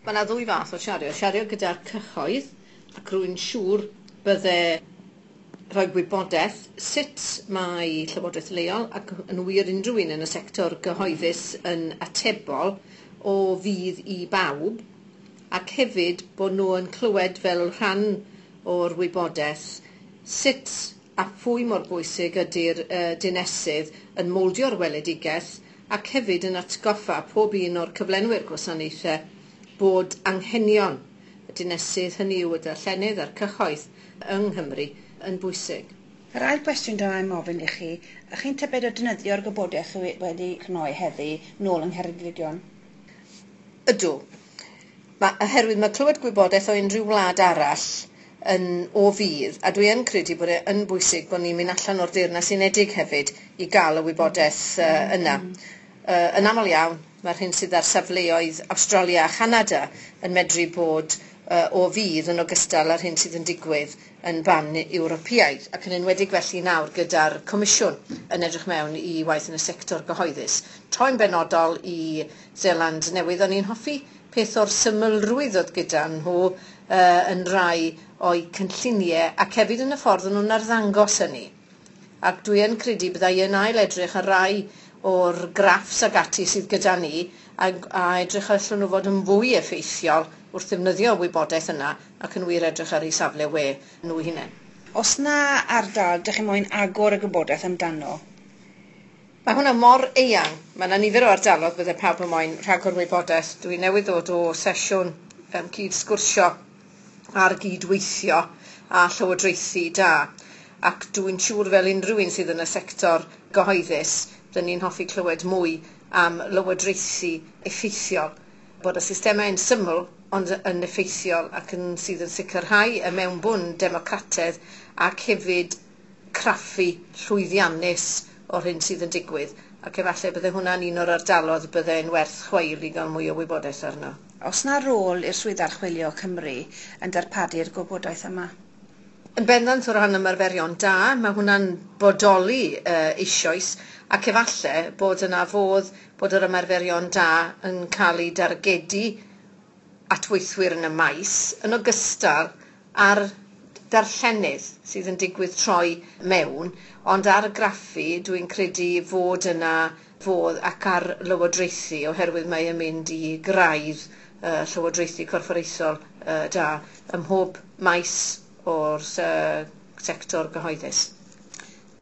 Mae yna ddwy fath o siario. Siario gyda'r cyhoedd ac rwy'n siŵr bydde rhoi gwybodaeth sut mae Llywodraeth leol ac yn wir unrhyw un yn y sector gyhoeddus yn atebol o fydd i bawb, ac hefyd bod nhw yn clywed fel rhan o'r wybodaeth sut a phwy mor bwysig ydy'r dinesydd yn moldio'r weledigaeth, ac hefyd yn atgoffa pob un o'r cyflenwyr gwasanaethau bod anghenion y dinesydd, hynny yw y darllenydd a'r cyhoedd yng Nghymru, yn bwysig. Yr ail gwestiwn dyna'n ofyn i chi, ych chi'n tybed o defnyddio'r gwybodaeth wedi chnoi heddi nôl yng Ngheredigion? Ydw. Oherwydd mae clywed gwybodaeth o unrhyw wlad arall o fydd, a dwi yn credu bod e'n bwysig bod ni'n mynd allan o'r Deyrnas Unedig hefyd i gael y wybodaeth yna. Yn aml iawn, mae'r hyn sydd ar safleoedd Awstralia a Chanada yn medru bod o fydd yn ogystal â'r hyn sydd yn digwydd yn ban Ewropeaidd, ac yn enwedig felly nawr gyda'r Comisiwn yn edrych mewn i waith yn y sector gyhoeddus. Troi'n benodol i Zeeland Newydd, o'n i'n hoffi peth o'r symlrwydd oedd gyda nhw yn rai o'i cynlluniau ac hefyd yn y ffordd yn nhw'n arddangos hynny. Ac dwi yn credu byddai yn ail edrych ar rai o'r graffs ag ati sydd gyda ni a edrych allan nhw fod yn fwy effeithiol wrth ddefnyddio wybodaeth yna ac yn wir edrych ar ei safle we nhw hunain. Os na ardal, dych chi moyn agor y gwybodaeth amdano? Mae hwnna mor eang. Mae yna nifer o ardaloedd bydde pawb yn moyn rhagor wybodaeth. Dwi newydd ddod o sesiwn cyd-sgwrsio ar gydweithio a llywodraethu da. Ac dwi'n siŵr fel unrhyw un sydd yn y sector gyhoeddus, dyn ni'n hoffi clywed mwy am lywodraethu effeithiol. Bod y systemau yn syml ond yn effeithiol ac sydd yn sicrhau y mewnbwn democrataidd ac hefyd craffu llwyddiannus o'r hyn sydd yn digwydd. Ac efallai bydde hwnna'n un o'r ardaloedd bydde'n werth chweil i gael mwy o wybodaeth arno. Os na rôl i'r swydd archwilio Cymru yn darpadu'r gwybodaeth yma? Yn bendant o ran ymarferion da, mae hwnna'n bodoli eisoes, ac efallai bod yna fodd bod yr ymarferion da yn cael ei dargedu at weithwyr yn y maes, yn ogystal â'r darllenydd sydd yn digwydd troi mewn, ond ar y graffu dwi'n credu fod yna fodd ac ar lywodraethu, oherwydd mae yn mynd i graidd llywodraethu corfforaethol da ym mhob maes o'r sector gyhoeddus.